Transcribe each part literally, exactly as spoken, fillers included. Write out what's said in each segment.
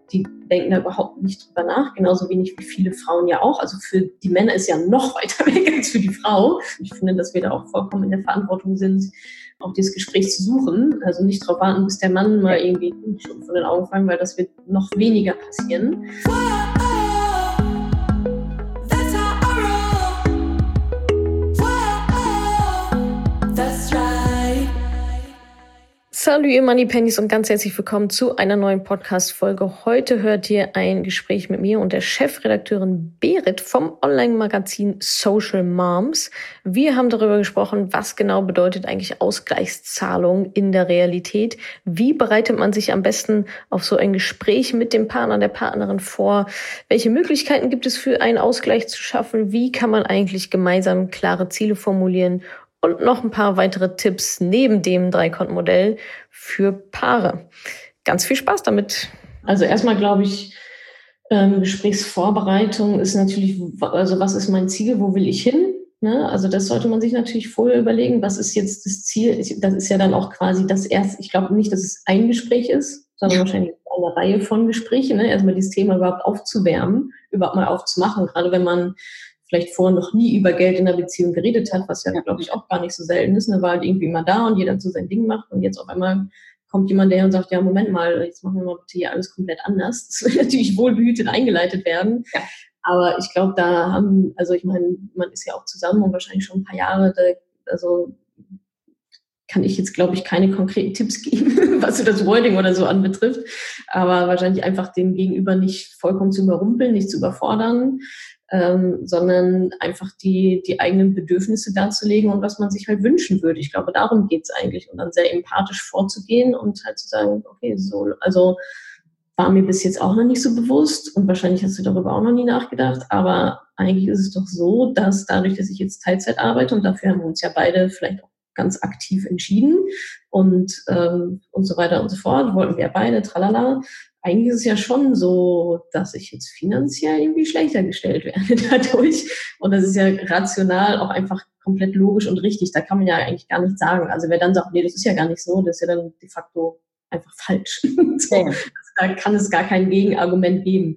die denken da überhaupt nicht drüber nach, genauso wenig wie viele Frauen ja auch. Also für die Männer ist ja noch weiter weg als für die Frau. Ich finde, dass wir da auch vollkommen in der Verantwortung sind, auch dieses Gespräch zu suchen. Also nicht darauf warten, bis der Mann mal irgendwie schon von den Augen fallen, weil das wird noch weniger passieren. Salut ihr Moneypennies und ganz herzlich willkommen zu einer neuen Podcast-Folge. Heute hört ihr ein Gespräch mit mir und der Chefredakteurin Berit vom Online-Magazin Social Moms. Wir haben darüber gesprochen, was genau bedeutet eigentlich Ausgleichszahlung in der Realität. Wie bereitet man sich am besten auf so ein Gespräch mit dem Partner, der Partnerin vor? Welche Möglichkeiten gibt es für einen Ausgleich zu schaffen? Wie kann man eigentlich gemeinsam klare Ziele formulieren? Und noch ein paar weitere Tipps neben dem Drei-Konten-Modell für Paare. Ganz viel Spaß damit. Also erstmal glaube ich, ähm, Gesprächsvorbereitung ist natürlich, also was ist mein Ziel, wo will ich hin? Ne? Also das sollte man sich natürlich vorher überlegen, was ist jetzt das Ziel? Das ist ja dann auch quasi das erste, ich glaube nicht, dass es ein Gespräch ist, sondern ja. wahrscheinlich eine Reihe von Gesprächen. Ne? Erstmal dieses Thema überhaupt aufzuwärmen, überhaupt mal aufzumachen, gerade wenn man vielleicht vorher noch nie über Geld in der Beziehung geredet hat, was ja, glaube ich, auch gar nicht so selten ist. Ne? War halt irgendwie immer da und jeder hat so sein Ding macht und jetzt auf einmal kommt jemand der und sagt, ja, Moment mal, jetzt machen wir mal bitte hier alles komplett anders. Das will natürlich wohlbehütet eingeleitet werden. Ja. Aber ich glaube, da haben, also ich meine, man ist ja auch zusammen und wahrscheinlich schon ein paar Jahre, da, also kann ich jetzt, glaube ich, keine konkreten Tipps geben, was so das Wording oder so anbetrifft. Aber wahrscheinlich einfach den Gegenüber nicht vollkommen zu überrumpeln, nicht zu überfordern, Ähm, sondern einfach die, die eigenen Bedürfnisse darzulegen und was man sich halt wünschen würde. Ich glaube, darum geht's eigentlich. Und dann sehr empathisch vorzugehen und halt zu sagen, okay, so, also war mir bis jetzt auch noch nicht so bewusst und wahrscheinlich hast du darüber auch noch nie nachgedacht, aber eigentlich ist es doch so, dass dadurch, dass ich jetzt Teilzeit arbeite und dafür haben wir uns ja beide vielleicht auch ganz aktiv entschieden und, ähm, und so weiter und so fort, wollten wir beide, tralala. Eigentlich ist es ja schon so, dass ich jetzt finanziell irgendwie schlechter gestellt werde dadurch. Und das ist ja rational auch einfach komplett logisch und richtig. Da kann man ja eigentlich gar nichts sagen. Also wer dann sagt, nee, das ist ja gar nicht so, das ist ja dann de facto einfach falsch. So. Also da kann es gar kein Gegenargument geben.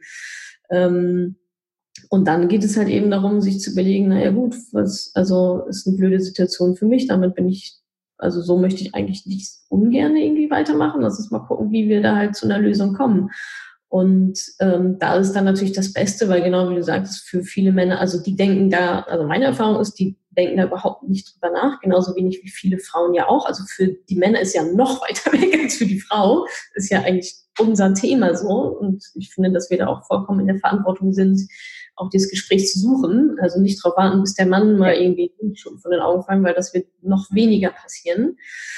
Ähm, und dann geht es halt eben darum, sich zu überlegen, naja gut, was, also ist eine blöde Situation für mich, damit bin ich Also so möchte ich eigentlich nicht ungern irgendwie weitermachen. Lass uns mal gucken, wie wir da halt zu einer Lösung kommen. Und ähm, da ist dann natürlich das Beste, weil genau wie du sagtest, für viele Männer, also die denken da, also meine Erfahrung ist, die denken da überhaupt nicht drüber nach, genauso wenig wie viele Frauen ja auch. Also für die Männer ist ja noch weiter weg als für die Frau. Das ist ja eigentlich unser Thema so. Und ich finde, dass wir da auch vollkommen in der Verantwortung sind, auch dieses Gespräch zu suchen. Also nicht darauf warten, bis der Mann mal irgendwie schon von den Augen fallen, weil das wird noch weniger passieren.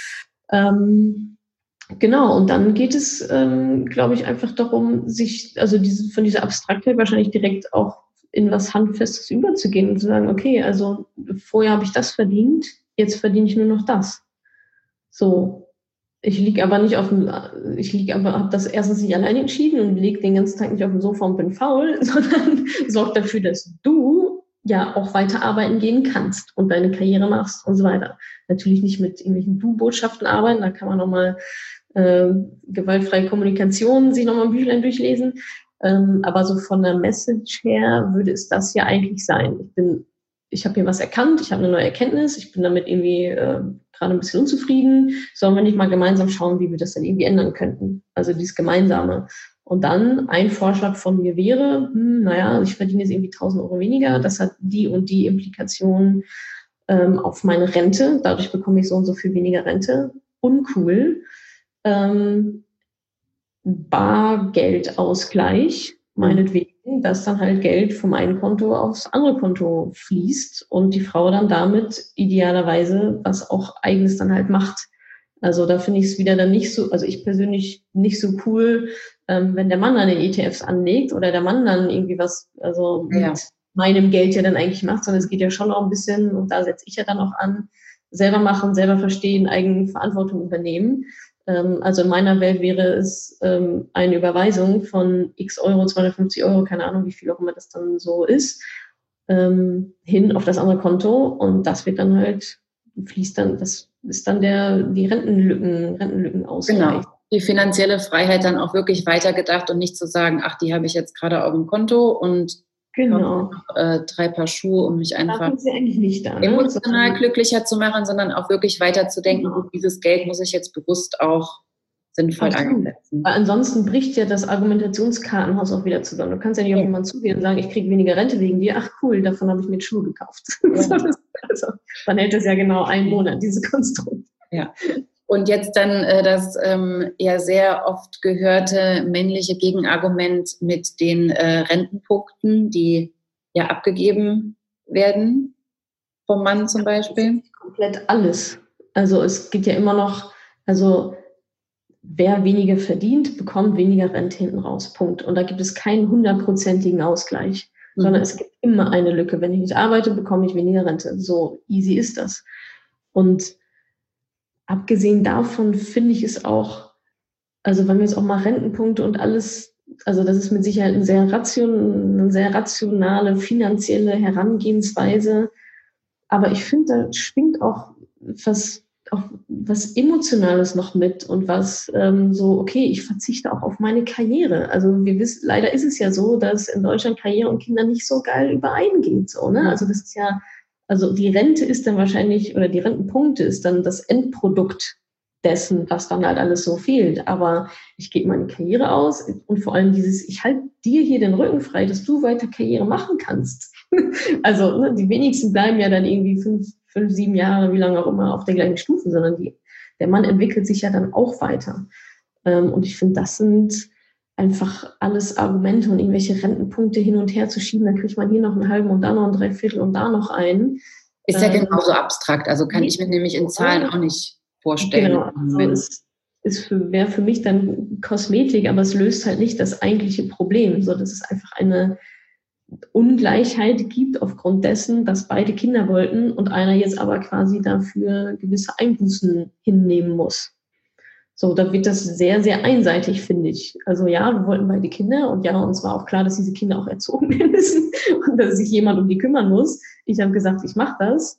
Ähm, genau, und dann geht es, ähm, glaube ich, einfach darum, sich, also diese, von dieser Abstraktheit wahrscheinlich direkt auch in was Handfestes überzugehen und zu sagen, okay, also vorher habe ich das verdient, jetzt verdiene ich nur noch das. So. Ich liege aber nicht auf dem, ich liege aber, habe das erstens nicht alleine entschieden und liege den ganzen Tag nicht auf dem Sofa und bin faul, sondern sorg dafür, dass du ja auch weiter arbeiten gehen kannst und deine Karriere machst und so weiter. Natürlich nicht mit irgendwelchen Du-Botschaften arbeiten, da kann man nochmal äh, gewaltfreie Kommunikation, sich nochmal ein Büchlein durchlesen. Ähm, aber so von der Message her würde es das ja eigentlich sein. Ich bin, ich habe hier was erkannt, ich habe eine neue Erkenntnis, ich bin damit irgendwie äh, gerade ein bisschen unzufrieden, sollen wir nicht mal gemeinsam schauen, wie wir das dann irgendwie ändern könnten. Also dieses Gemeinsame. Und dann ein Vorschlag von mir wäre, hm, naja, ich verdiene jetzt irgendwie tausend Euro weniger, das hat die und die Implikationen ähm, auf meine Rente, dadurch bekomme ich so und so viel weniger Rente. Uncool. Ähm, Bargeldausgleich, meinetwegen, dass dann halt Geld vom einen Konto aufs andere Konto fließt und die Frau dann damit idealerweise was auch Eigenes dann halt macht. Also da finde ich es wieder dann nicht so, also ich persönlich nicht so cool, ähm, wenn der Mann dann E T Fs anlegt oder der Mann dann irgendwie was, also mit ja. meinem Geld ja dann eigentlich macht, sondern es geht ja schon auch ein bisschen, und da setze ich ja dann auch an, selber machen, selber verstehen, eigene Verantwortung übernehmen. Also in meiner Welt wäre es ähm, eine Überweisung von x Euro, zweihundertfünfzig Euro, keine Ahnung, wie viel auch immer das dann so ist, ähm, hin auf das andere Konto. Und das wird dann halt, fließt dann, das ist dann der, die Rentenlücken, Rentenlücken ausgleich. Genau. die finanzielle Freiheit dann auch wirklich weitergedacht und nicht zu sagen, ach, die habe ich jetzt gerade auf dem Konto und genau. noch, äh, drei Paar Schuhe, um mich einfach Da sie eigentlich nicht da, ne? emotional glücklicher zu machen, sondern auch wirklich weiterzudenken, Genau. dieses Geld muss ich jetzt bewusst auch sinnvoll Absolut. einsetzen. Weil ansonsten bricht ja das Argumentationskartenhaus auch wieder zusammen. Du kannst ja nicht auf jemanden zugehen und sagen, ich kriege weniger Rente wegen dir. Ach cool, davon habe ich mir Schuhe gekauft. Ja. Also, dann hält das ja genau einen Monat, diese Konstrukt. Ja. Und jetzt dann äh, das ähm, ja sehr oft gehörte männliche Gegenargument mit den äh, Rentenpunkten, die ja abgegeben werden vom Mann zum Beispiel. Komplett alles. Also es geht ja immer noch, also wer weniger verdient, bekommt weniger Rente hinten raus. Punkt. Und da gibt es keinen hundertprozentigen Ausgleich, mhm. sondern es gibt immer eine Lücke. Wenn ich nicht arbeite, bekomme ich weniger Rente. So easy ist das. Und abgesehen davon finde ich es auch, also wenn wir jetzt auch mal Rentenpunkte und alles, also das ist mit Sicherheit eine sehr, ration, eine sehr rationale finanzielle Herangehensweise. Aber ich finde, da schwingt auch was, auch was Emotionales noch mit und was ähm, so, okay, ich verzichte auch auf meine Karriere. Also wir wissen, leider ist es ja so, dass in Deutschland Karriere und Kinder nicht so geil übereingeht. So, ne? Also das ist ja, also die Rente ist dann wahrscheinlich, oder die Rentenpunkte ist dann das Endprodukt dessen, was dann halt alles so fehlt. Aber ich gebe meine Karriere aus und vor allem dieses, ich halte dir hier den Rücken frei, dass du weiter Karriere machen kannst. Also ne, die wenigsten bleiben ja dann irgendwie fünf, fünf, sieben Jahre, wie lange auch immer, auf der gleichen Stufe, sondern die, der Mann entwickelt sich ja dann auch weiter. Ähm, und ich finde, das sind einfach alles Argumente und irgendwelche Rentenpunkte hin und her zu schieben, dann kriegt man hier noch einen halben und da noch ein Dreiviertel und da noch einen. Ist ja ähm, genauso abstrakt, also kann ich mir nämlich in Zahlen auch nicht vorstellen. Genau, also es ist für, wäre für mich dann Kosmetik, aber es löst halt nicht das eigentliche Problem, so dass es einfach eine Ungleichheit gibt aufgrund dessen, dass beide Kinder wollten und einer jetzt aber quasi dafür gewisse Einbußen hinnehmen muss. So, da wird das sehr, sehr einseitig, finde ich. Also ja, wir wollten beide Kinder und ja, uns war auch klar, dass diese Kinder auch erzogen werden müssen und dass sich jemand um die kümmern muss. Ich habe gesagt, ich mache das.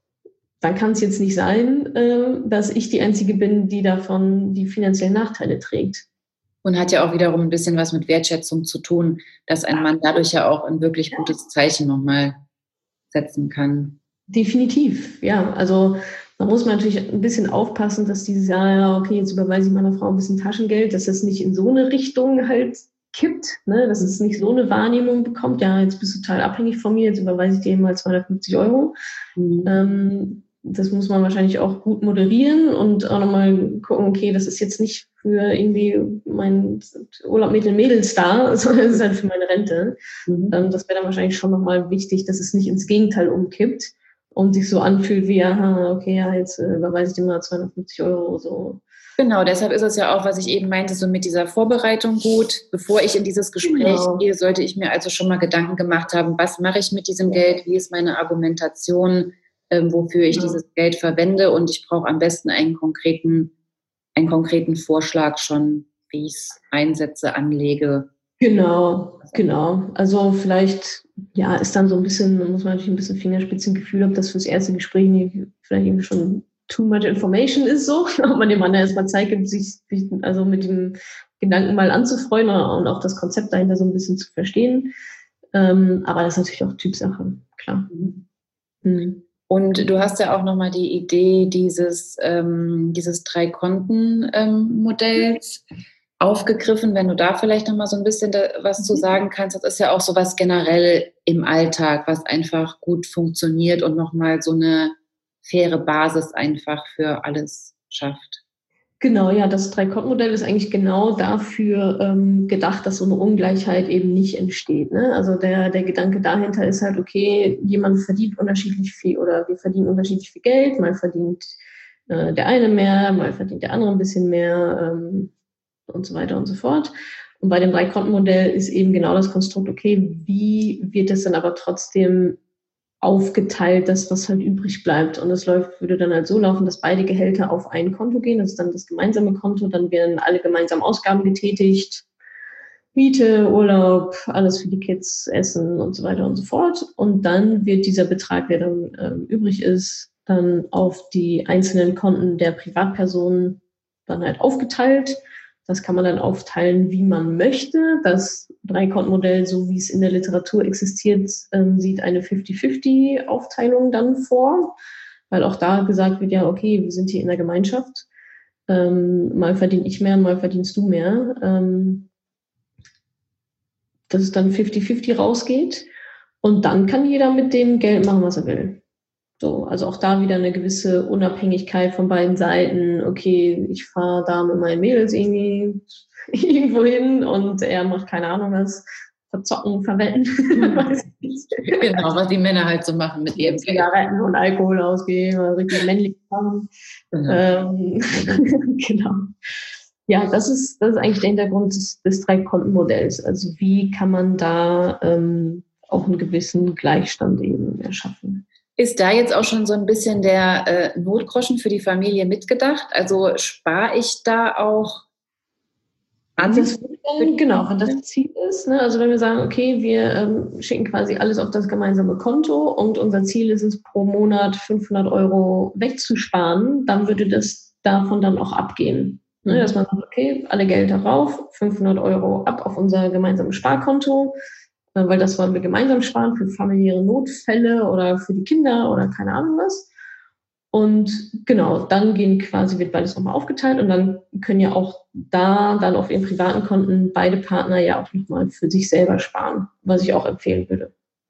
Dann kann es jetzt nicht sein, äh, dass ich die Einzige bin, die davon die finanziellen Nachteile trägt. Und hat ja auch wiederum ein bisschen was mit Wertschätzung zu tun, dass ein Mann dadurch ja auch ein wirklich gutes Zeichen nochmal setzen kann. Definitiv, ja. Also da muss man natürlich ein bisschen aufpassen, dass dieses Jahr, ja, okay, jetzt überweise ich meiner Frau ein bisschen Taschengeld, dass das nicht in so eine Richtung halt kippt, ne? Dass es nicht so eine Wahrnehmung bekommt, ja, jetzt bist du total abhängig von mir, jetzt überweise ich dir mal zweihundertfünfzig Euro. Mhm. Ähm, das muss man wahrscheinlich auch gut moderieren und auch nochmal gucken, okay, das ist jetzt nicht für irgendwie mein Urlaub mit den Mädels da, sondern es ist halt für meine Rente. Mhm. Ähm, das wäre dann wahrscheinlich schon nochmal wichtig, dass es nicht ins Gegenteil umkippt und sich so anfühlt wie, aha, okay, ja, jetzt äh, überweise ich dir mal zweihundertfünfzig Euro so. Genau, deshalb ist es ja auch, was ich eben meinte, so mit dieser Vorbereitung gut. Bevor ich in dieses Gespräch genau. gehe, sollte ich mir also schon mal Gedanken gemacht haben, was mache ich mit diesem Geld, wie ist meine Argumentation, ähm, wofür ich ja. dieses Geld verwende und ich brauche am besten einen konkreten, einen konkreten Vorschlag schon, wie ich es einsetze, anlege. Genau, genau. Also vielleicht, ja, ist dann so ein bisschen, muss man natürlich ein bisschen Fingerspitzengefühl, ob das fürs erste Gespräch vielleicht irgendwie schon too much information ist, so, ob man dem anderen erstmal Zeit gibt, sich also mit dem Gedanken mal anzufreunden und auch das Konzept dahinter so ein bisschen zu verstehen. Ähm, aber das ist natürlich auch Typsache, klar. Mhm. Und du hast ja auch nochmal die Idee dieses, ähm, dieses Drei-Konten-Modells ähm, aufgegriffen, wenn du da vielleicht nochmal so ein bisschen da, was zu sagen kannst. Das ist ja auch so was generell im Alltag, was einfach gut funktioniert und nochmal so eine faire Basis einfach für alles schafft. Genau, ja, das Drei-Konten-Modell ist eigentlich genau dafür ähm, gedacht, dass so eine Ungleichheit eben nicht entsteht. Ne? Also der, der Gedanke dahinter ist halt, okay, jemand verdient unterschiedlich viel oder wir verdienen unterschiedlich viel Geld, mal verdient äh, der eine mehr, mal verdient der andere ein bisschen mehr ähm, und so weiter und so fort. Und bei dem Drei-Konten-Modell ist eben genau das Konstrukt, okay, wie wird es dann aber trotzdem aufgeteilt, das, was halt übrig bleibt. Und das läuft, würde dann halt so laufen, dass beide Gehälter auf ein Konto gehen. Das ist dann das gemeinsame Konto. Dann werden alle gemeinsam Ausgaben getätigt. Miete, Urlaub, alles für die Kids, Essen und so weiter und so fort. Und dann wird dieser Betrag, der dann äh, übrig ist, dann auf die einzelnen Konten der Privatpersonen dann halt aufgeteilt. Das kann man dann aufteilen, wie man möchte. Das Drei-Konten-Modell, so wie es in der Literatur existiert, ähm, sieht eine fünfzig fünfzig Aufteilung dann vor, weil auch da gesagt wird, ja, okay, wir sind hier in der Gemeinschaft. Ähm, mal verdiene ich mehr, mal verdienst du mehr. Ähm, dass es dann fünfzig fünfzig rausgeht. Und dann kann jeder mit dem Geld machen, was er will. So, also auch da wieder eine gewisse Unabhängigkeit von beiden Seiten. Okay, ich fahre da mit meinen Mädels irgendwie irgendwo hin und er macht keine Ahnung was, verzocken, verwetten. Genau, was die Männer halt so machen mit ihrem Zigaretten und Alkohol ausgeben, richtig männlich machen. Genau. Ähm, genau. Ja, das ist, das ist eigentlich der Hintergrund des, des Drei-Konten-Modells. Also wie kann man da ähm, auch einen gewissen Gleichstand eben erschaffen? Ist da jetzt auch schon so ein bisschen der äh, Notgroschen für die Familie mitgedacht? Also spare ich da auch an? Das, dann, genau, wenn das Ziel ist, ne? Also wenn wir sagen, okay, wir ähm, schicken quasi alles auf das gemeinsame Konto und unser Ziel ist es, pro Monat fünfhundert Euro wegzusparen, dann würde das davon dann auch abgehen. Ne? Dass man sagt, okay, alle Gelder rauf, fünfhundert Euro ab auf unser gemeinsames Sparkonto, weil das wollen wir gemeinsam sparen für familiäre Notfälle oder für die Kinder oder keine Ahnung was. Und genau, dann gehen quasi, wird beides nochmal aufgeteilt und dann können ja auch da dann auf ihren privaten Konten beide Partner ja auch nochmal für sich selber sparen, was ich auch empfehlen würde.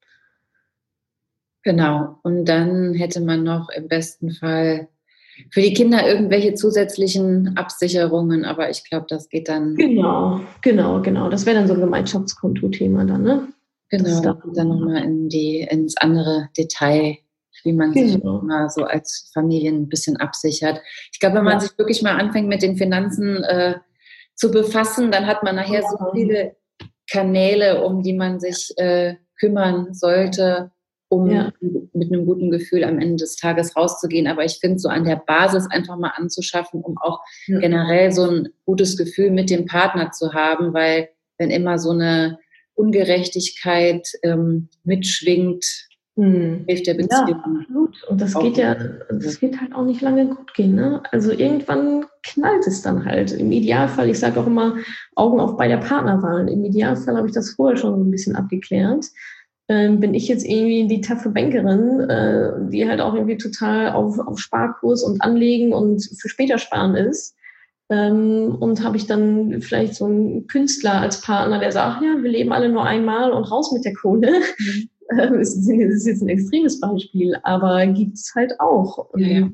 Genau, und dann hätte man noch im besten Fall für die Kinder irgendwelche zusätzlichen Absicherungen, aber ich glaube, das geht dann... Genau, genau, genau. Das wäre dann so ein Gemeinschaftskonto-Thema dann, ne? Genau, da kommt dann nochmal in die, ins andere Detail, wie man sich genau. immer so als Familien ein bisschen absichert. Ich glaube, wenn man ja. sich wirklich mal anfängt, mit den Finanzen äh, zu befassen, dann hat man nachher ja. so viele Kanäle, um die man sich äh, kümmern sollte, um ja. mit einem guten Gefühl am Ende des Tages rauszugehen. Aber ich finde, so an der Basis einfach mal anzuschaffen, um auch ja. generell so ein gutes Gefühl mit dem Partner zu haben, weil wenn immer so eine Ungerechtigkeit ähm, mitschwingt, hm. hilft der Beziehung. Ja, absolut. Und das geht ja, das wird halt auch nicht lange gut gehen, ne? Also irgendwann knallt es dann halt. Im Idealfall, ich sage auch immer, Augen auf bei der Partnerwahl. Im Idealfall habe ich das vorher schon so ein bisschen abgeklärt. Ähm, bin ich jetzt irgendwie die taffe Bankerin, äh, die halt auch irgendwie total auf, auf Sparkurs und Anlegen und für später sparen ist. Ähm, und habe ich dann vielleicht so einen Künstler als Partner, der sagt, ja, wir leben alle nur einmal und raus mit der Kohle. Mhm. Das ist jetzt ein extremes Beispiel, aber gibt es halt auch. Und ja, ja.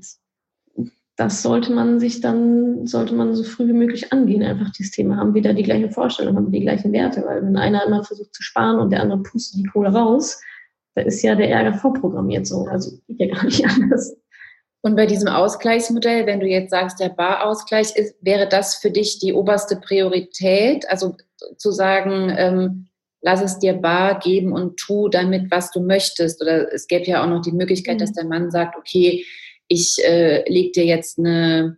das sollte man sich dann, sollte man so früh wie möglich angehen. Einfach dieses Thema, haben wir da die gleichen Vorstellungen, haben wir die gleichen Werte? Weil wenn einer immer versucht zu sparen und der andere pustet die Kohle raus, da ist ja der Ärger vorprogrammiert so. Also geht ja gar nicht anders. Und bei diesem Ausgleichsmodell, wenn du jetzt sagst, der Barausgleich ist, wäre das für dich die oberste Priorität? Also zu sagen, ähm, lass es dir bar geben und tu damit, was du möchtest. Oder es gäbe ja auch noch die Möglichkeit, mhm. dass der Mann sagt, okay, ich äh, lege dir jetzt eine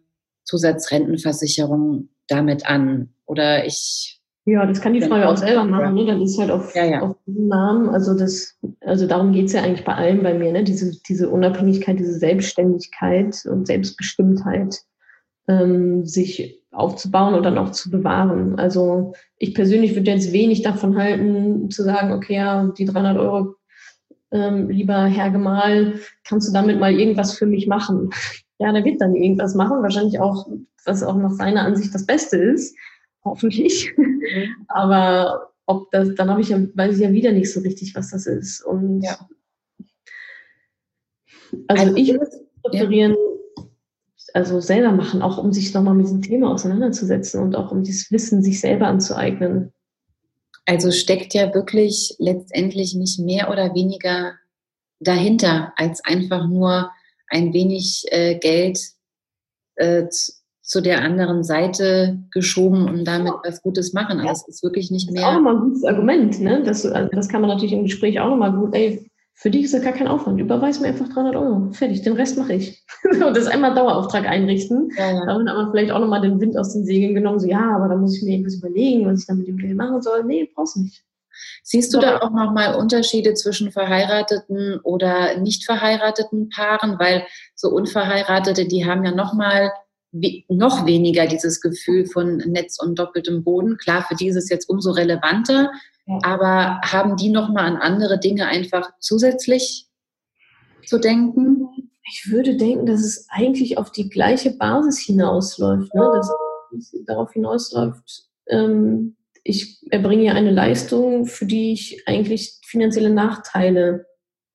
Zusatzrentenversicherung damit an. Oder ich... Ja, das kann die Frau ja auch selber machen. Ne? Dann ist halt auf, ja, ja. auf den Namen. Also, das, also darum geht es ja eigentlich bei allem bei mir. Ne? Diese, diese Unabhängigkeit, diese Selbstständigkeit und Selbstbestimmtheit ähm, sich aufzubauen und dann auch zu bewahren. Also ich persönlich würde jetzt wenig davon halten, zu sagen, okay, ja, die dreihundert Euro, ähm, lieber Herr Gemahl, kannst du damit mal irgendwas für mich machen? Ja, der wird dann irgendwas machen, wahrscheinlich auch, was auch nach seiner Ansicht das Beste ist, hoffentlich. Mhm. Aber ob das, dann habe ich ja, weiß ich ja wieder nicht so richtig, was das ist. Und ja. also, also ich würde präferieren, ja. also selber machen, auch um sich nochmal mit diesem Thema auseinanderzusetzen und auch um dieses Wissen sich selber anzueignen. Also steckt ja wirklich letztendlich nicht mehr oder weniger dahinter, als einfach nur ein wenig äh, Geld äh, zu, zu der anderen Seite geschoben und damit was Gutes machen. Also es ist wirklich nicht mehr... Das ist auch nochmal ein gutes Argument, ne? Das, also das kann man natürlich im Gespräch auch nochmal gut... Ey, für dich ist das gar kein Aufwand. Überweis mir einfach dreihundert Euro. Fertig, den Rest mache ich. Und das einmal Dauerauftrag einrichten. Ja, ja. Damit hat man vielleicht auch nochmal den Wind aus den Segeln genommen. So, ja, aber da muss ich mir irgendwas überlegen, was ich dann mit dem Geld machen soll. Nee, brauchst du nicht. Siehst du da auch nochmal Unterschiede zwischen verheirateten oder nicht verheirateten Paaren? Weil so Unverheiratete, die haben ja nochmal we- noch weniger dieses Gefühl von Netz und doppeltem Boden. Klar, für die ist es jetzt umso relevanter, ja. aber haben die nochmal an andere Dinge einfach zusätzlich zu denken? Ich würde denken, dass es eigentlich auf die gleiche Basis hinausläuft, ne? Dass es darauf hinausläuft, ähm, ich erbringe ja eine Leistung, für die ich eigentlich finanzielle Nachteile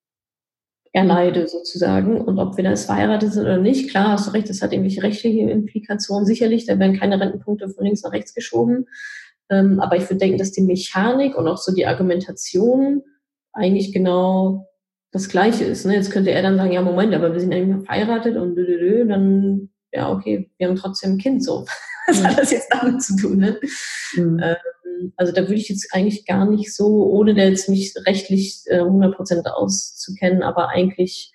erleide sozusagen. Und ob wir da jetzt verheiratet sind oder nicht, klar, hast du recht, das hat irgendwelche rechtliche Implikationen. Sicherlich, da werden keine Rentenpunkte von links nach rechts geschoben. Ähm, aber ich würde denken, dass die Mechanik und auch so die Argumentation eigentlich genau das Gleiche ist. Ne? Jetzt könnte er dann sagen, ja, Moment, aber wir sind eigentlich verheiratet und dann, ja, okay, wir haben trotzdem ein Kind, so. Was hat das jetzt damit zu tun, ne? Mhm. Ähm, also da würde ich jetzt eigentlich gar nicht so, ohne da jetzt mich rechtlich äh, hundert Prozent auszukennen, aber eigentlich,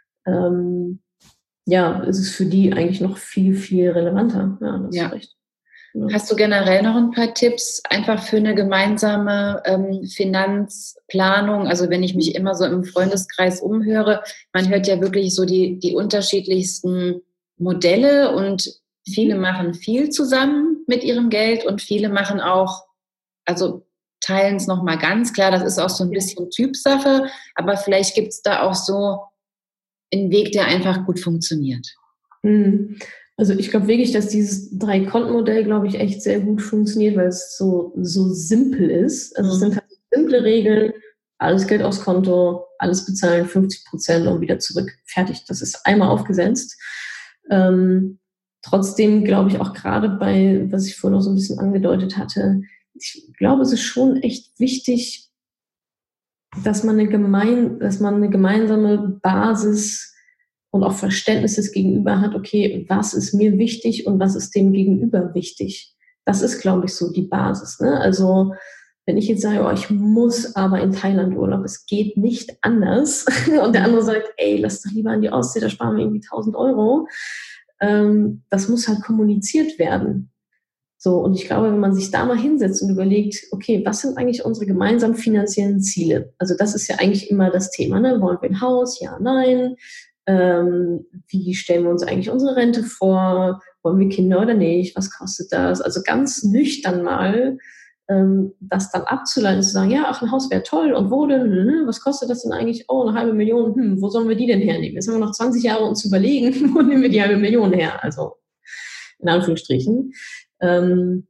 ähm, ja, ist es für die eigentlich noch viel, viel relevanter. Ja, das ja. ist recht. Ja. Hast du generell noch ein paar Tipps einfach für eine gemeinsame ähm, Finanzplanung? Also wenn ich mich immer so im Freundeskreis umhöre, man hört ja wirklich so die, die unterschiedlichsten Modelle und viele machen viel zusammen mit ihrem Geld und viele machen auch, also teilen es nochmal ganz klar, das ist auch so ein bisschen Typsache, aber vielleicht gibt es da auch so einen Weg, der einfach gut funktioniert. Mhm. Also ich glaube wirklich, dass dieses Drei-Konten-Modell, glaube ich, echt sehr gut funktioniert, weil es so, so simpel ist. Also mhm. es sind halt simple Regeln, alles Geld aufs Konto, alles bezahlen, fünfzig Prozent und wieder zurück. Fertig. Das ist einmal aufgesetzt. Ähm, trotzdem glaube ich auch gerade bei, was ich vorhin noch so ein bisschen angedeutet hatte, ich glaube, es ist schon echt wichtig, dass man eine, gemein, dass man eine gemeinsame Basis und auch Verständnis des Gegenüber hat, okay, was ist mir wichtig und was ist dem Gegenüber wichtig. Das ist, glaube ich, so die Basis. Ne? Also wenn ich jetzt sage, oh, ich muss aber in Thailand Urlaub, es geht nicht anders, und der andere sagt, ey, lass doch lieber an die Ostsee, da sparen wir irgendwie tausend Euro, ähm, das muss halt kommuniziert werden. So, und ich glaube, wenn man sich da mal hinsetzt und überlegt, okay, was sind eigentlich unsere gemeinsamen finanziellen Ziele? Also das ist ja eigentlich immer das Thema, ne? Wollen wir ein Haus? Ja, nein. Ähm, wie stellen wir uns eigentlich unsere Rente vor? Wollen wir Kinder oder nicht? Was kostet das? Also ganz nüchtern mal ähm, das dann abzuleiten, zu sagen, ja, ach, ein Haus wäre toll. Und wo denn? Hm, was kostet das denn eigentlich? Oh, eine halbe Million. Hm, wo sollen wir die denn hernehmen? Jetzt haben wir noch zwanzig Jahre uns überlegen, wo nehmen wir die halbe Million her? Also in Anführungsstrichen. Ähm,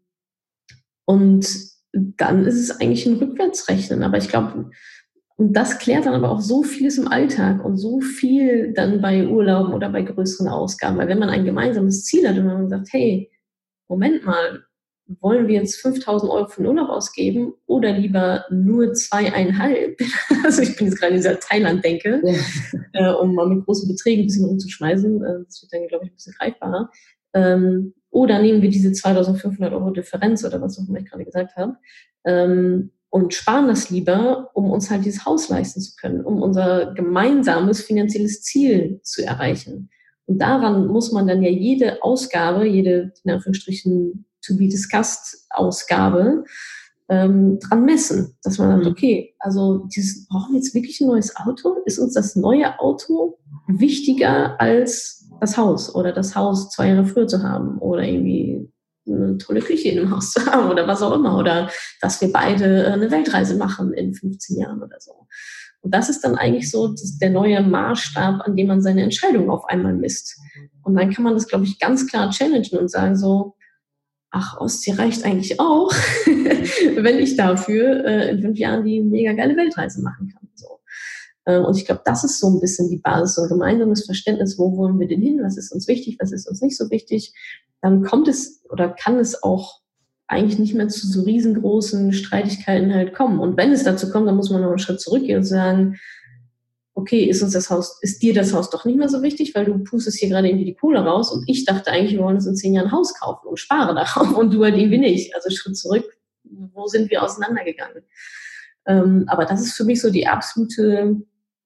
und dann ist es eigentlich ein Rückwärtsrechnen. Aber ich glaube, und das klärt dann aber auch so vieles im Alltag und so viel dann bei Urlauben oder bei größeren Ausgaben. Weil wenn man ein gemeinsames Ziel hat und man sagt, hey, Moment mal, wollen wir jetzt fünftausend Euro für den Urlaub ausgeben oder lieber nur zweieinhalb? Also ich bin jetzt gerade in dieser Thailand-Denke, ja. äh, um mal mit großen Beträgen ein bisschen rumzuschmeißen. Äh, das wird dann, glaube ich, ein bisschen greifbarer. Ähm, oder nehmen wir diese zweitausendfünfhundert Euro Differenz oder was auch immer ich gerade gesagt habe, ähm, und sparen das lieber, um uns halt dieses Haus leisten zu können, um unser gemeinsames finanzielles Ziel zu erreichen. Und daran muss man dann ja jede Ausgabe, jede, in Anführungsstrichen, to be discussed Ausgabe, ähm, dran messen. Dass man sagt, okay, also dieses, brauchen wir jetzt wirklich ein neues Auto? Ist uns das neue Auto wichtiger als das Haus oder das Haus zwei Jahre früher zu haben oder irgendwie eine tolle Küche in dem Haus zu haben oder was auch immer oder dass wir beide eine Weltreise machen in fünfzehn Jahren oder so. Und das ist dann eigentlich so das, der neue Maßstab, an dem man seine Entscheidung auf einmal misst. Und dann kann man das, glaube ich, ganz klar challengen und sagen so, ach, Ostsee reicht eigentlich auch, wenn ich dafür äh, in fünf Jahren die mega geile Weltreise machen kann. So. Ähm, und ich glaube, das ist so ein bisschen die Basis, so ein gemeinsames Verständnis, wo wollen wir denn hin, was ist uns wichtig, was ist uns nicht so wichtig. Dann kommt es oder kann es auch eigentlich nicht mehr zu so riesengroßen Streitigkeiten halt kommen. Und wenn es dazu kommt, dann muss man noch einen Schritt zurückgehen und sagen, okay, ist uns das Haus, ist dir das Haus doch nicht mehr so wichtig, weil du pustest hier gerade irgendwie die Kohle raus und ich dachte eigentlich, wir wollen uns in zehn Jahren ein Haus kaufen und spare darauf und du halt irgendwie nicht. Also Schritt zurück, wo sind wir auseinandergegangen? Ähm, aber das ist für mich so die absolute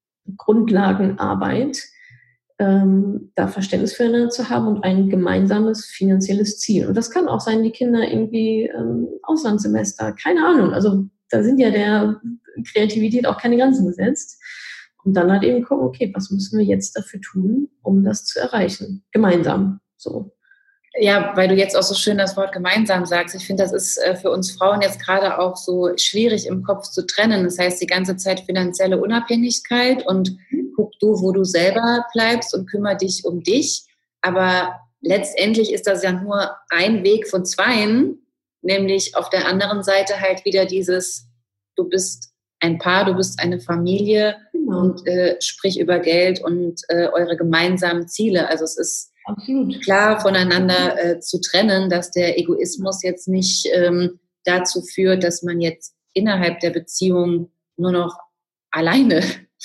Grundlagenarbeit, ähm, da Verständnis füreinander zu haben und ein gemeinsames finanzielles Ziel. Und das kann auch sein, die Kinder irgendwie ähm, Auslandssemester, keine Ahnung. Also da sind ja der Kreativität auch keine Grenzen gesetzt. Und dann halt eben gucken, okay, was müssen wir jetzt dafür tun, um das zu erreichen? Gemeinsam. So. Ja, weil du jetzt auch so schön das Wort gemeinsam sagst. Ich finde, das ist für uns Frauen jetzt gerade auch so schwierig im Kopf zu trennen. Das heißt, die ganze Zeit finanzielle Unabhängigkeit und guck du, wo du selber bleibst und kümmere dich um dich. Aber letztendlich ist das ja nur ein Weg von zweien, nämlich auf der anderen Seite halt wieder dieses, du bist ein Paar, du bist eine Familie genau. und äh, sprich über Geld und äh, eure gemeinsamen Ziele. Also es ist Absolut. Klar voneinander äh, zu trennen, dass der Egoismus jetzt nicht ähm, dazu führt, dass man jetzt innerhalb der Beziehung nur noch alleine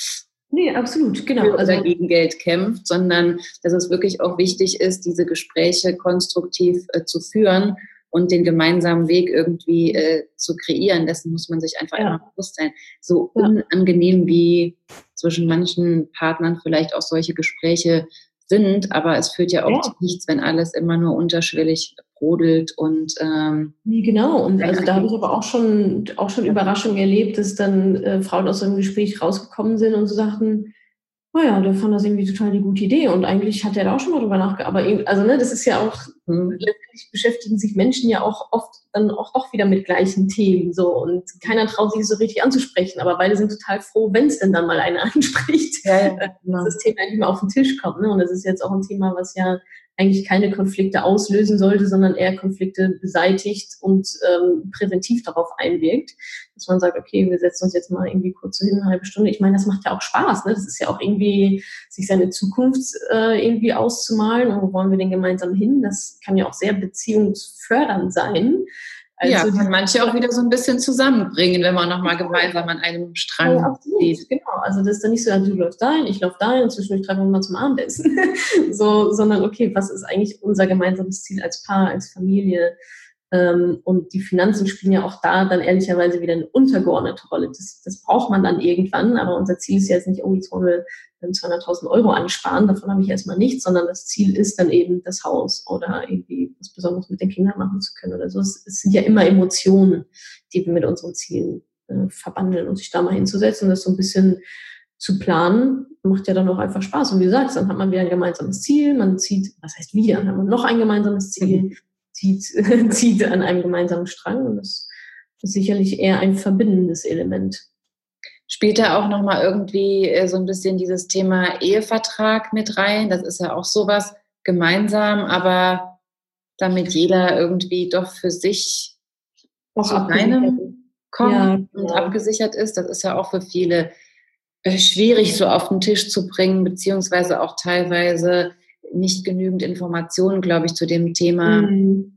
nee, absolut, genau. also gegen Geld kämpft, sondern dass es wirklich auch wichtig ist, diese Gespräche konstruktiv äh, zu führen und den gemeinsamen Weg irgendwie äh, zu kreieren. Dessen muss man sich einfach ja. immer bewusst sein. So ja. unangenehm wie zwischen manchen Partnern vielleicht auch solche Gespräche sind, aber es führt ja auch ja. zu nichts, wenn alles immer nur unterschwellig brodelt und ähm, nee, genau, und also da habe ich aber auch schon auch schon Überraschungen erlebt, dass dann äh, Frauen aus so einem Gespräch rausgekommen sind und so sagten, oh ja, der fand das irgendwie total die gute Idee und eigentlich hat er da auch schon mal drüber nachgearbeitet. Aber also ne, das ist ja auch, mhm. letztendlich beschäftigen sich Menschen ja auch oft dann auch doch wieder mit gleichen Themen so und keiner traut sich so richtig anzusprechen, aber beide sind total froh, wenn es denn dann mal einer anspricht, ja, ja, genau. dass das Thema endlich mal auf den Tisch kommt. Ne? Und das ist jetzt auch ein Thema, was ja eigentlich keine Konflikte auslösen sollte, sondern eher Konflikte beseitigt und ähm, präventiv darauf einwirkt, dass man sagt, okay, wir setzen uns jetzt mal irgendwie kurz so hin, eine halbe Stunde. Ich meine, das macht ja auch Spaß, ne? Das ist ja auch irgendwie, sich seine Zukunft äh, irgendwie auszumalen und wo wollen wir denn gemeinsam hin? Das kann ja auch sehr beziehungsfördernd sein. Also ja, kann manche auch wieder so ein bisschen zusammenbringen, wenn man nochmal gemeinsam an einem Strang ja, zieht. Genau, also das ist dann nicht so, du läufst dahin, ich laufe dahin, zwischendurch treffen wir mal zum Abendessen, so, sondern okay, was ist eigentlich unser gemeinsames Ziel als Paar, als Familie? Ähm, und die Finanzen spielen ja auch da dann ehrlicherweise wieder eine untergeordnete Rolle. Das, das braucht man dann irgendwann, aber unser Ziel ist ja jetzt nicht, oh, jetzt wollen wir zweihunderttausend Euro ansparen, davon habe ich erstmal nichts, sondern das Ziel ist dann eben das Haus oder irgendwie was Besonderes mit den Kindern machen zu können oder so. Es, es sind ja immer Emotionen, die wir mit unseren Zielen äh, verbandeln und sich da mal hinzusetzen und das so ein bisschen zu planen, macht ja dann auch einfach Spaß. Und wie du sagst, dann hat man wieder ein gemeinsames Ziel, man zieht, was heißt wieder, dann hat man noch ein gemeinsames Ziel, mhm. zieht, zieht an einem gemeinsamen Strang und das ist sicherlich eher ein verbindendes Element. Spielt da auch nochmal irgendwie so ein bisschen dieses Thema Ehevertrag mit rein? Das ist ja auch sowas gemeinsam, aber damit jeder irgendwie doch für sich auch zu seinem kommt ja, und genau. abgesichert ist. Das ist ja auch für viele schwierig so auf den Tisch zu bringen, beziehungsweise auch teilweise nicht genügend Informationen, glaube ich, zu dem Thema, mhm.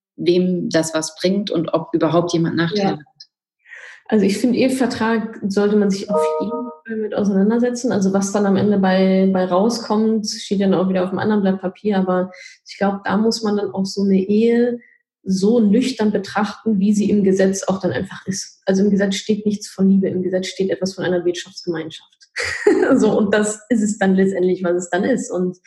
wem das was bringt und ob überhaupt jemand Nachteile hat. Ja. Also ich finde, Ehevertrag sollte man sich auf jeden Fall mit auseinandersetzen. Also was dann am Ende bei, bei rauskommt, steht dann auch wieder auf einem anderen Blatt Papier. Aber ich glaube, da muss man dann auch so eine Ehe so nüchtern betrachten, wie sie im Gesetz auch dann einfach ist. Also im Gesetz steht nichts von Liebe, im Gesetz steht etwas von einer Wirtschaftsgemeinschaft. So, und das ist es dann letztendlich, was es dann ist. Und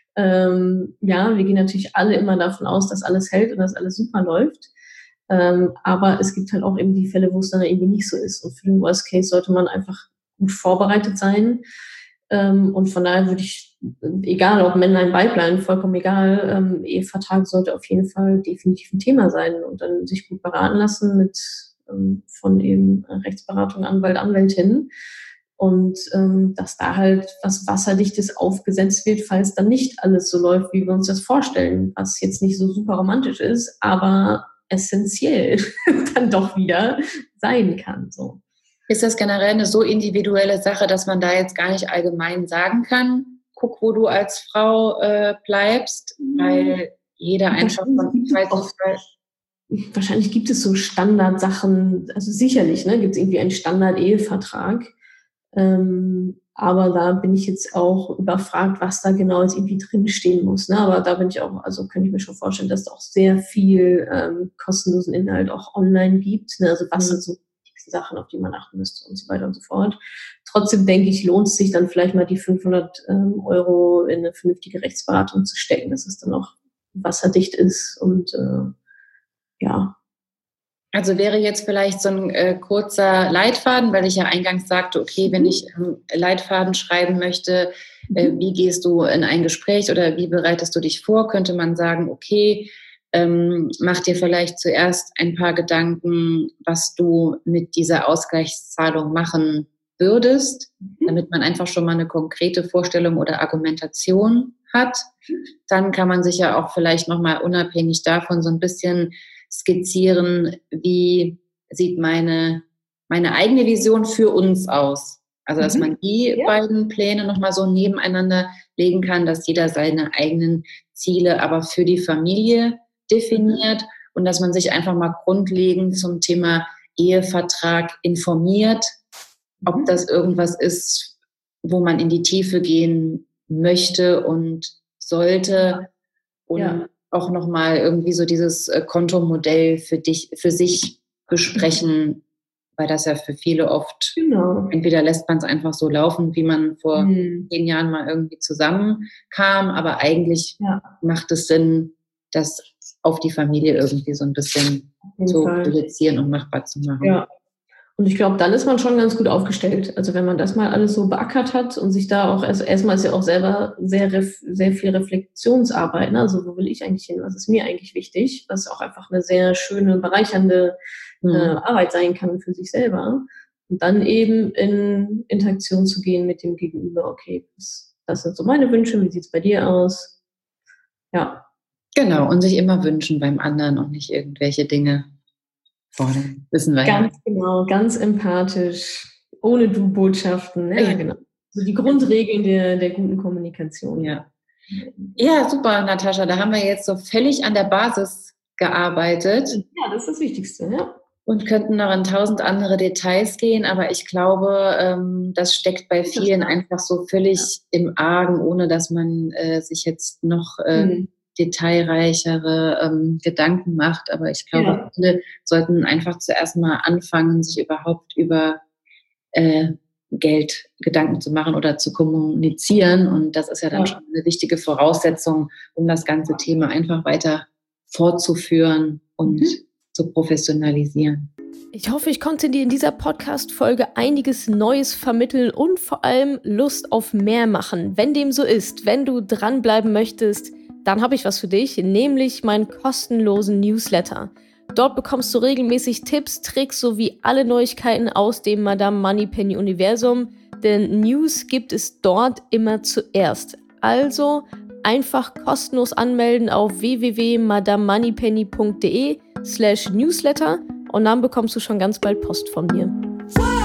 ähm, ja, wir gehen natürlich alle immer davon aus, dass alles hält und dass alles super läuft. Ähm, aber es gibt halt auch eben die Fälle, wo es dann irgendwie nicht so ist. Und für den Worst Case sollte man einfach gut vorbereitet sein. Ähm, und von daher würde ich, egal ob Männlein, Weiblein, vollkommen egal, ähm, Ehevertrag sollte auf jeden Fall definitiv ein Thema sein und dann sich gut beraten lassen mit ähm, von eben Rechtsberatung, Anwalt, Anwältin. Und ähm, dass da halt was Wasserdichtes aufgesetzt wird, falls dann nicht alles so läuft, wie wir uns das vorstellen, was jetzt nicht so super romantisch ist, aber essentiell dann doch wieder sein kann. So. Ist das generell eine so individuelle Sache, dass man da jetzt gar nicht allgemein sagen kann, guck, wo du als Frau äh, bleibst, weil jeder einfach von Zeit zu Zeit... Wahrscheinlich gibt es so Standardsachen, also sicherlich, ne, gibt es irgendwie einen Standard-Ehevertrag, ähm, aber da bin ich jetzt auch überfragt, was da genau jetzt irgendwie drinstehen muss. Ne? Aber da bin ich auch, also könnte ich mir schon vorstellen, dass es auch sehr viel ähm, kostenlosen Inhalt auch online gibt. Ne? Also was sind so die Sachen, auf die man achten müsste und so weiter und so fort. Trotzdem denke ich, lohnt es sich dann vielleicht mal die fünfhundert ähm, Euro in eine vernünftige Rechtsberatung zu stecken, dass es dann auch wasserdicht ist und äh, ja. Also wäre jetzt vielleicht so ein äh, kurzer Leitfaden, weil ich ja eingangs sagte, okay, wenn ich ähm, Leitfaden schreiben möchte, äh, wie gehst du in ein Gespräch oder wie bereitest du dich vor? Könnte man sagen, okay, ähm, mach dir vielleicht zuerst ein paar Gedanken, was du mit dieser Ausgleichszahlung machen würdest, damit man einfach schon mal eine konkrete Vorstellung oder Argumentation hat. Dann kann man sich ja auch vielleicht nochmal unabhängig davon so ein bisschen skizzieren, wie sieht meine, meine eigene Vision für uns aus. Also, dass man die ja. beiden Pläne nochmal so nebeneinander legen kann, dass jeder seine eigenen Ziele aber für die Familie definiert und dass man sich einfach mal grundlegend zum Thema Ehevertrag informiert, ob das irgendwas ist, wo man in die Tiefe gehen möchte und sollte und ja. auch nochmal irgendwie so dieses Kontomodell für dich, für sich besprechen, weil das ja für viele oft, genau. entweder lässt man es einfach so laufen, wie man vor mhm. zehn Jahren mal irgendwie zusammenkam, aber eigentlich ja. macht es Sinn, das auf die Familie irgendwie so ein bisschen zu reduzieren und machbar zu machen. Ja. Und ich glaube, dann ist man schon ganz gut aufgestellt. Also wenn man das mal alles so beackert hat und sich da auch, also erstmal ist ja auch selber sehr, sehr viel Reflexionsarbeit, ne? Also wo will ich eigentlich hin? Was ist mir eigentlich wichtig? Was auch einfach eine sehr schöne, bereichernde mhm. äh, Arbeit sein kann für sich selber. Und dann eben in Interaktion zu gehen mit dem Gegenüber. Okay, das, das sind so meine Wünsche. Wie sieht's bei dir aus? Ja. Genau. Und sich immer wünschen beim anderen und nicht irgendwelche Dinge fordern. Wissen wir ganz ja. genau, ganz empathisch, ohne Du-Botschaften. Ja, ja, genau. So die Grundregeln der, der guten Kommunikation. Ja. Ja, super, Natascha. Da haben wir jetzt so völlig an der Basis gearbeitet. Ja, das ist das Wichtigste, ja. Und könnten noch in tausend andere Details gehen, aber ich glaube, ähm, das steckt bei vielen einfach so völlig ja. im Argen, ohne dass man äh, sich jetzt noch äh, mhm. detailreichere ähm, Gedanken macht. Aber ich glaube, ja. viele sollten einfach zuerst mal anfangen, sich überhaupt über äh, Geld Gedanken zu machen oder zu kommunizieren. Und das ist ja dann ja. schon eine wichtige Voraussetzung, um das ganze Thema einfach weiter fortzuführen und mhm. zu professionalisieren. Ich hoffe, ich konnte dir in dieser Podcast-Folge einiges Neues vermitteln und vor allem Lust auf mehr machen. Wenn dem so ist, wenn du dranbleiben möchtest, dann habe ich was für dich, nämlich meinen kostenlosen Newsletter. Dort bekommst du regelmäßig Tipps, Tricks sowie alle Neuigkeiten aus dem Madame Moneypenny Universum, denn News gibt es dort immer zuerst. Also einfach kostenlos anmelden auf w w w punkt madame moneypenny punkt d e slash newsletter und dann bekommst du schon ganz bald Post von mir.